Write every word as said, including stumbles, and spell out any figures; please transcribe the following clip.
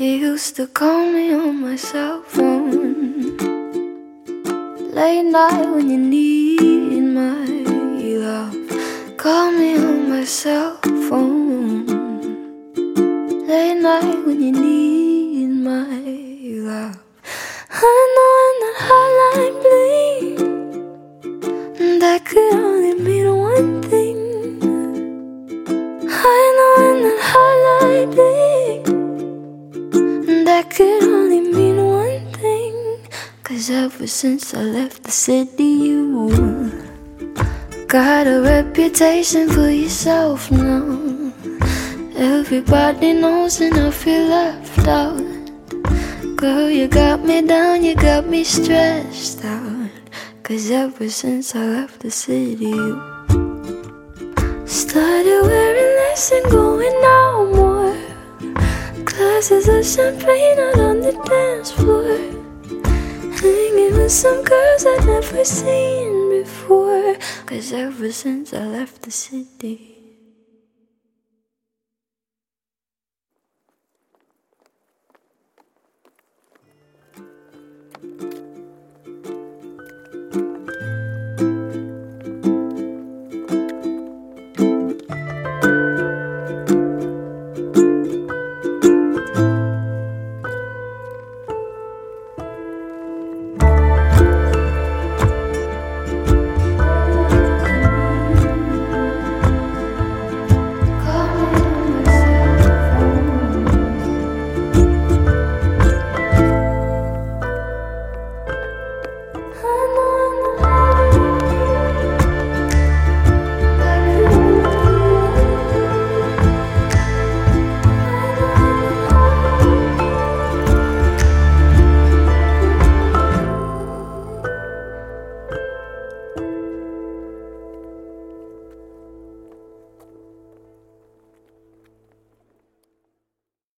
You used to call me on my cell phone late night when you need my love. Call me on my cell phone late night when you need my love. I know when that hotline bling, that could only mean one thing. I know when that hotline bling, that could only mean one thing. Cause ever since I left the city, you got a reputation for yourself now. Everybody knows and I feel left out. Girl, you got me down, you got me stressed out. Cause ever since I left the city, you started wearing less and going out more. Glasses of champagne out on the dance floor, hanging with some girls I'd never seen before. Cause ever since I left the city,